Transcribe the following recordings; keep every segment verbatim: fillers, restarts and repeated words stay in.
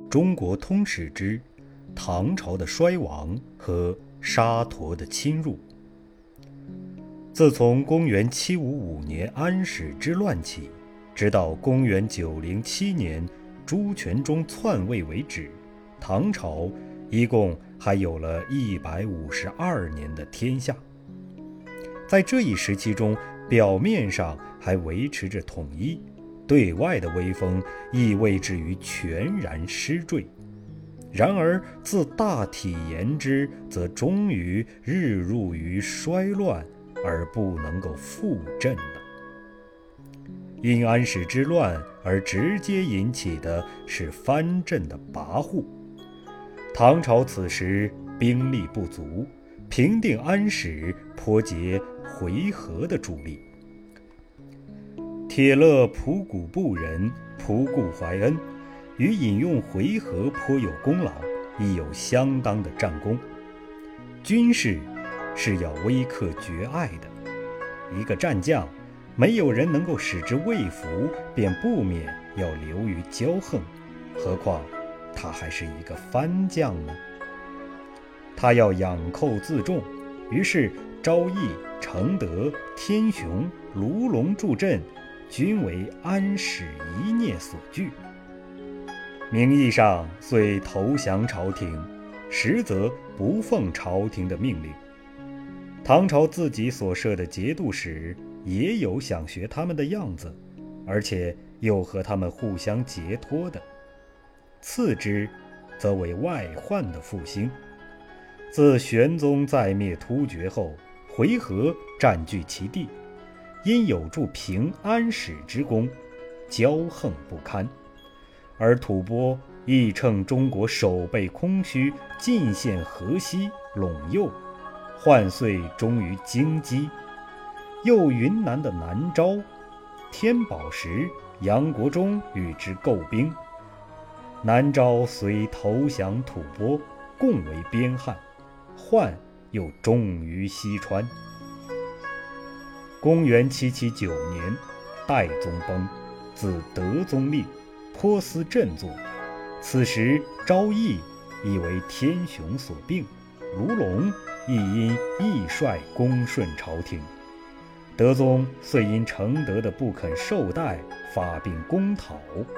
中国通史之唐朝的衰亡和沙陀的侵入。自从公元七五五年安史之乱起，直到公元九零七年朱全忠篡位为止，唐朝一共还有了一百五十二年的天下。在这一时期中，表面上还维持着统一，对外的威风亦未至于全然失坠。然而自大体言之，则终于日入于衰乱，而不能够复振了。因安史之乱而直接引起的是藩镇的跋扈。唐朝此时兵力不足，平定安史颇竭回纥的主力。铁勒仆古部人仆固怀恩与引用回纥颇有功劳，亦有相当的战功。军事是要威克绝爱的，一个战将没有人能够使之畏服，便不免要流于骄横，何况他还是一个藩将呢？他要养寇自重，于是昭义、承德、天雄、卢龙助阵，均为安史一念所据。名义上虽投降朝廷，实则不奉朝廷的命令。唐朝自己所设的节度使也有想学他们的样子，而且又和他们互相结托的。次之，则为外患的复兴。自玄宗再灭突厥后，回纥占据其地，因有助平安史之功，骄横不堪。而吐蕃亦趁中国守备空虚，进陷河西、陇右，换遂终于京畿。又云南的南诏、天宝时，杨国忠与之构兵。南诏虽投降吐蕃，共为边汉，涣又终于西川。公元七七九年，代宗崩，子德宗立，颇思振作。此时昭义亦为天雄所并，卢龙亦因义帅恭顺朝廷。德宗遂因承德的不肯受戴，发兵攻讨。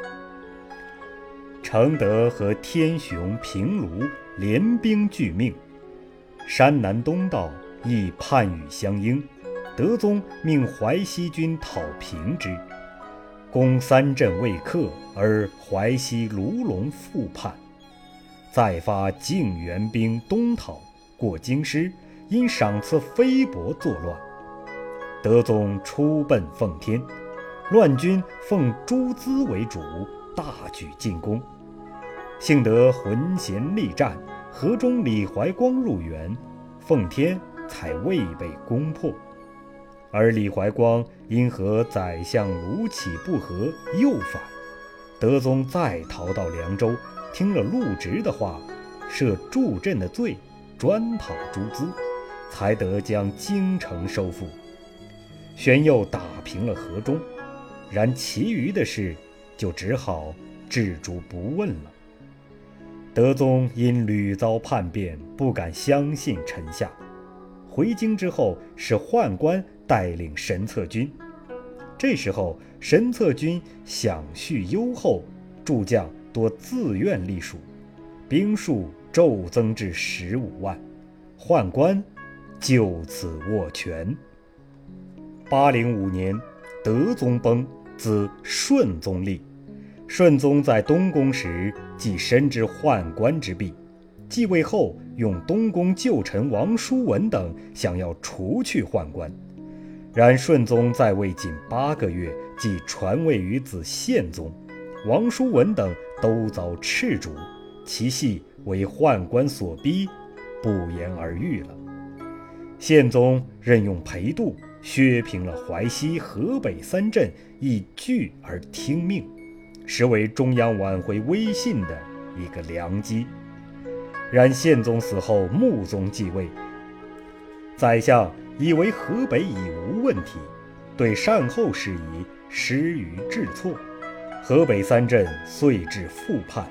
承德和天雄、平卢联兵拒命，山南东道亦叛与相应。德宗命淮西军讨平之，攻三镇未克，而淮西卢龙复叛。再发靖元兵东讨，过京师，因赏赐菲薄作乱。德宗出奔奉天，乱军奉朱资为主，大举进攻。幸得浑咸力战，河中李怀光入援，奉天才未被攻破。而李怀光因和宰相卢杞不和，又反。德宗再逃到凉州，听了陆直的话，设助阵的罪，专讨朱资，才得将京城收复。玄佑打平了河中，然其余的事就只好置诸不问了。德宗因屡遭叛变，不敢相信臣下。回京之后，使宦官带领神策军。这时候神策军饷恤优厚，诸将多自愿隶属，兵数骤增至十五万，宦官就此握权。八零五年，德宗崩，子顺宗立。顺宗在东宫时，既深知宦官之弊，继位后用东宫旧臣王叔文等想要除去宦官。然顺宗在位仅八个月，即传位于子宪宗，王叔文等都遭斥逐，其系为宦官所逼，不言而喻了。宪宗任用裴度，削平了淮西、河北三镇，以拒而听命，实为中央挽回威信的一个良机。然宪宗死后，穆宗继位，宰相以为河北已无问题，对善后事宜失于治错，河北三镇遂至复叛，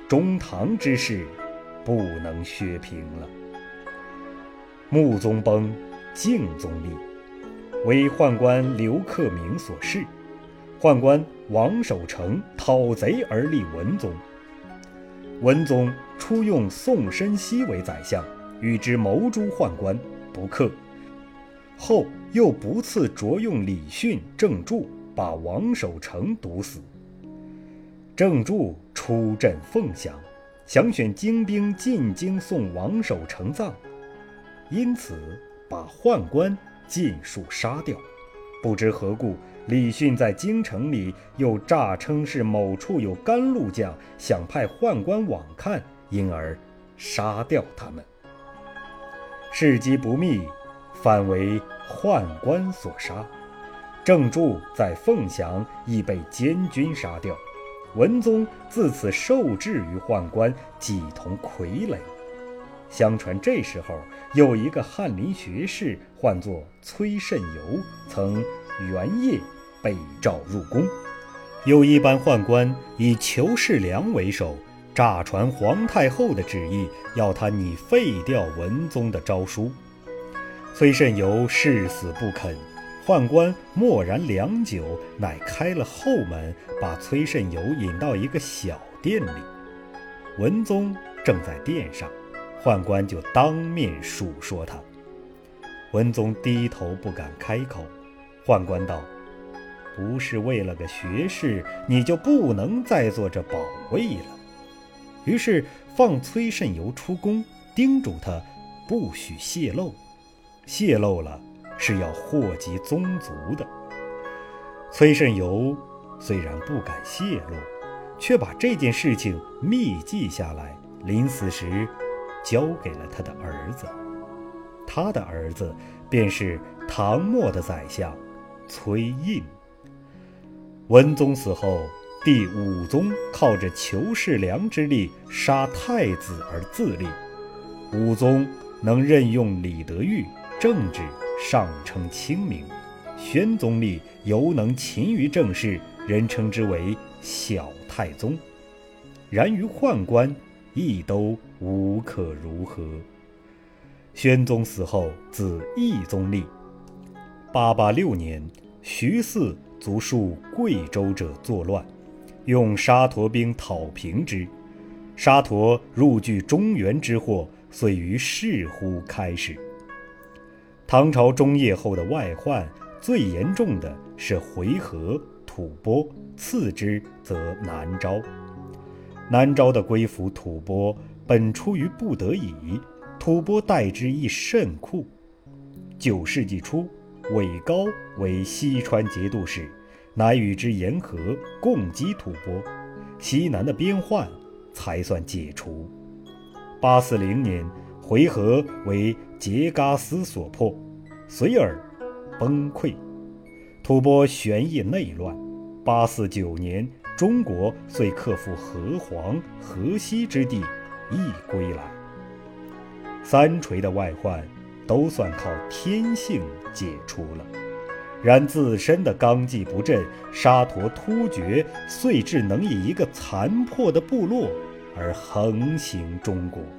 中唐之势不能削平了。穆宗崩，敬宗立，为宦官刘克明所弑。宦官王守成讨贼而立文宗。文宗初用宋申锡为宰相，与之谋诛宦官，不克。后又不次着用李训、郑注，把王守成毒死。郑注出镇凤翔，想选精兵进京送王守成葬，因此把宦官尽数杀掉。不知何故，李训在京城里又诈称是某处有甘露将，想派宦官往看，因而杀掉他们。事机不密，反为宦官所杀。郑注在凤翔亦被监军杀掉。文宗自此受制于宦官，几同傀儡。相传这时候有一个翰林学士，唤作崔慎游，曾元夜被召入宫。有一班宦官以裘世良为首，诈传皇太后的旨意，要他拟废掉文宗的诏书。崔慎游誓死不肯，宦官默然良久，乃开了后门，把崔慎游引到一个小殿里。文宗正在殿上，宦官就当面述说他。文宗低头不敢开口。宦官道：不是为了个学士，你就不能再做这保卫了。于是放崔慎游出宫，叮嘱他不许泄露，泄露了是要祸及宗族的。崔慎游虽然不敢泄露，却把这件事情密记下来，临死时交给了他的儿子。他的儿子便是唐末的宰相崔胤。文宗死后，第武宗靠着裘世良之力杀太子而自立。武宗能任用李德裕，政治上称清明。宣宗立犹能勤于政事，人称之为小太宗。然于宦官亦都无可如何。宣宗死后，子懿宗立。八八六年，徐嗣卒数贵州者作乱，用沙陀兵讨平之。沙陀入据中原之祸，遂于是乎开始。唐朝中叶后的外患，最严重的是回纥、吐蕃，次之则南诏。南诏的归附吐蕃，本出于不得已，吐蕃待之亦甚酷。九世纪初，韦高为西川节度使，乃与之言和，共击吐蕃，西南的边患才算解除。八四零年，回纥为桀嘎斯所破，随而崩溃。吐蕃旋翼内乱。八四九年，中国遂克复河黄、河西之地，亦归来。三垂的外患都算靠天性解除了，然自身的纲纪不振，沙陀突厥遂至能以一个残破的部落而横行中国。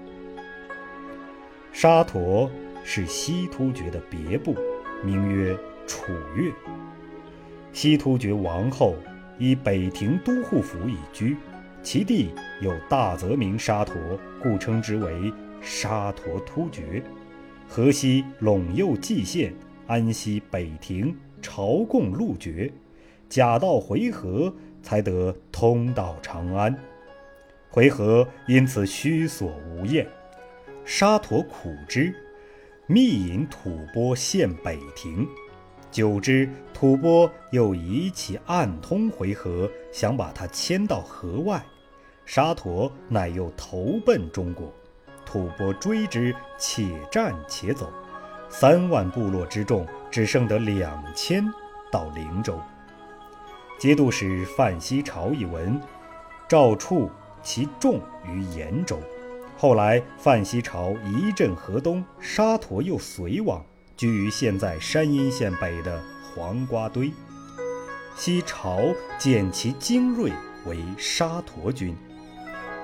沙陀是西突厥的别部，名曰楚越。西突厥王后以北庭都护府以居，其地有大泽明沙陀，故称之为沙陀突厥。河西陇右蓟县，安西北庭，朝贡陆绝，假道回纥，才得通到长安。回纥因此虚所无厌。沙陀苦之，密引吐蕃陷北庭。久之，吐蕃又以其暗通回纥，想把他迁到河外。沙陀乃又投奔中国，吐蕃追之，且战且走，三万部落之众，只剩得两千到灵州。节度使范希朝一闻，诏处其众于延州。后来范希朝一镇河东，沙陀又随往，居于现在山阴县北的黄瓜堆。西朝见其精锐为沙陀军。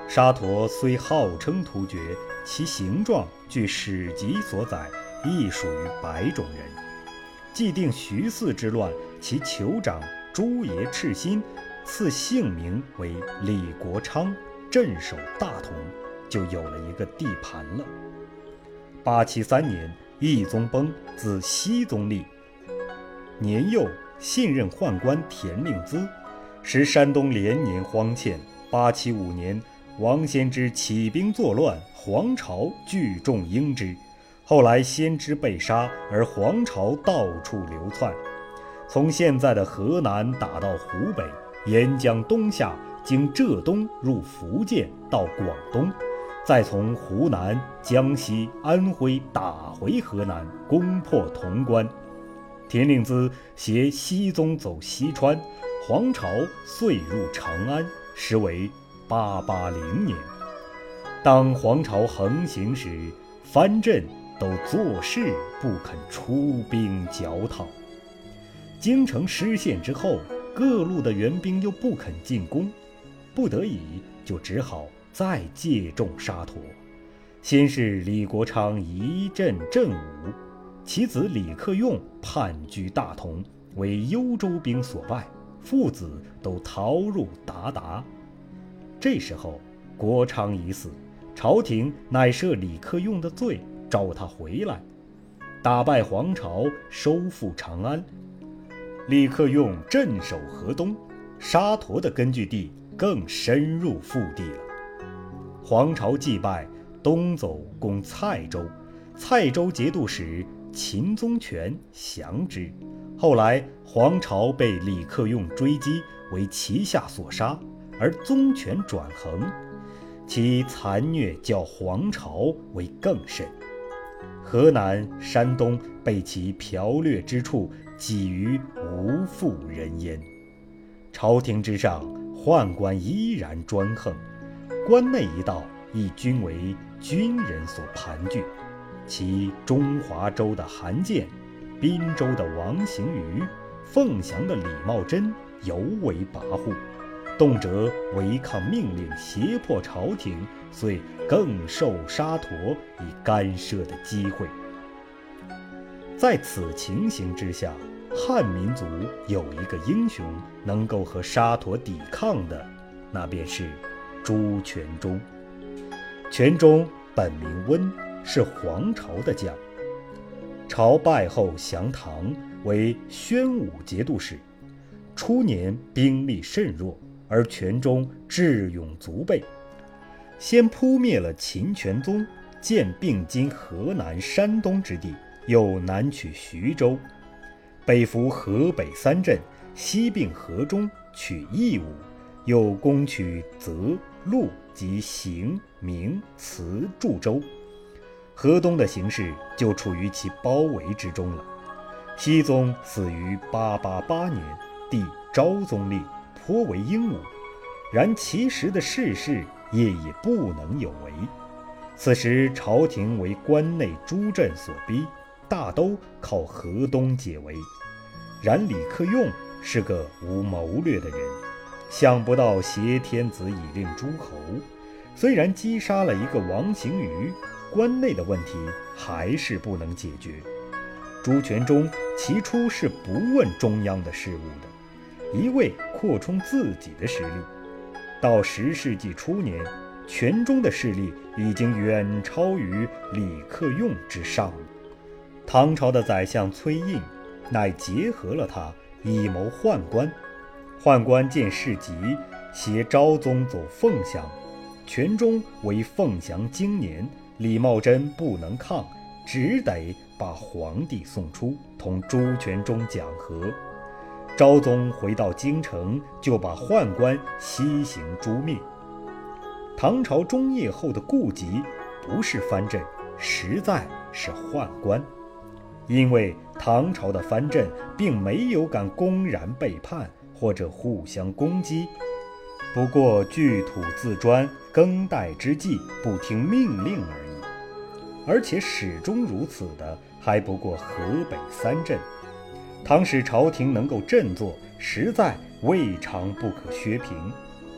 沙陀虽号称突厥，其形状据史籍所载，亦属于白种人。既定徐嗣之乱，其酋长朱爷赤心赐姓名为李国昌，镇守大同，就有了一个地盘了。八七三年，懿宗崩，自熹宗立。年幼，信任宦官田令孜，使山东连年荒欠。八七五年，王仙芝起兵作乱，黄巢聚众应之。后来先知被杀，而黄巢到处流窜，从现在的河南打到湖北，沿江东下，经浙东入福建到广东，再从湖南、江西、安徽打回河南，攻破潼关。田令孜携熹宗走西川，黄巢遂入长安，时为八八零年。当黄巢横行时，藩镇都坐视不肯出兵剿讨。京城失陷之后，各路的援兵又不肯进攻，不得已就只好再借重沙陀。先是李国昌一阵阵武，其子李克用叛居大同，为幽州兵所败，父子都逃入鞑靼。这时候国昌已死，朝廷乃赦李克用的罪，召他回来，打败黄巢，收复长安。李克用镇守河东，沙陀的根据地更深入腹地了。黄巢既败，东走攻蔡州，蔡州节度使秦宗权降之。后来黄巢被李克用追击，为旗下所杀，而宗权转横，其残虐较黄巢为更甚。河南、山东被其剽掠之处几于无复人烟。朝廷之上，宦官依然专横，关内一道亦均为军人所盘踞。其中华州的韩建、滨州的王行瑜、凤翔的李茂贞尤为跋扈，动辄违抗命令，胁迫朝廷，遂更受沙陀以干涉的机会。在此情形之下，汉民族有一个英雄能够和沙陀抵抗的，那便是朱全忠。全忠本名温，是黄巢的将。朝败后降唐，为宣武节度使。初年兵力甚弱，而全忠智勇足备，先扑灭了秦全宗，建并今河南、山东之地，又南取徐州，北服河北三镇，西并河中，取义武，又攻取泽、陆及邢、明、慈诸州。河东的形势就处于其包围之中了。熹宗死于八八八年，弟昭宗立，颇为英武，然其时的世事业也不能有为。此时朝廷为关内诸镇所逼，大都靠河东解围。然李克用是个无谋略的人，想不到挟天子以令诸侯，虽然击杀了一个王行瑜，关内的问题还是不能解决。朱全忠起初是不问中央的事务的，一味扩充自己的实力。到十世纪初年，全忠的势力已经远超于李克用之上了。唐朝的宰相崔胤乃结合了他，以谋宦官。宦官见事急，携昭宗走凤翔。全忠为凤翔经年，李茂贞不能抗，只得把皇帝送出，同朱全忠讲和。昭宗回到京城，就把宦官西行诛灭。唐朝中叶后的痼疾不是藩镇，实在是宦官。因为唐朝的藩镇并没有敢公然背叛或者互相攻击，不过据土自专，更代之际不听命令而已。而且始终如此的还不过河北三镇。唐时朝廷能够振作，实在未尝不可削平。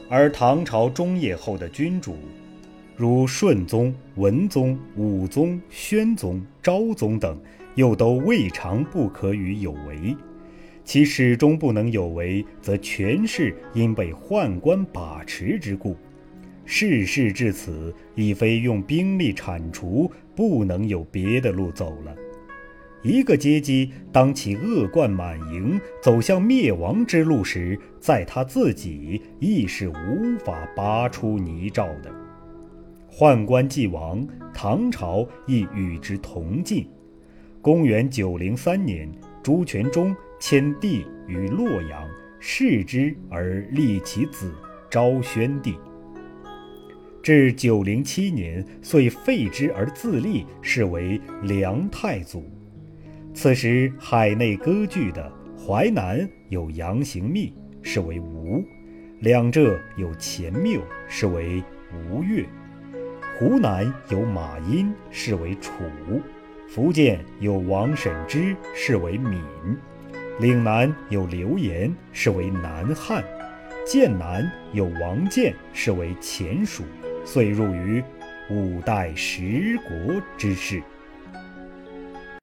而唐朝中叶后的君主，如顺宗、文宗、武宗、宣宗、昭宗等，又都未尝不可与有为。其始终不能有为，则权势因被宦官把持之故。世事至此，已非用兵力铲除，不能有别的路走了。一个阶级当其恶贯满盈，走向灭亡之路时，在他自己亦是无法拔出泥沼的。宦官既亡，唐朝亦与之同尽。公元九零三年，朱全忠迁帝于洛阳，弑之而立其子昭宣帝。至九零七年，遂废之而自立，是为梁太祖。此时海内割据的淮南有杨行密，是为吴；两浙有钱缪，是为吴越；湖南有马殷，是为楚；福建有王审知，是为闽；岭南有刘岩，是为南汉；剑南有王建，是为前蜀，遂入于五代十国之势。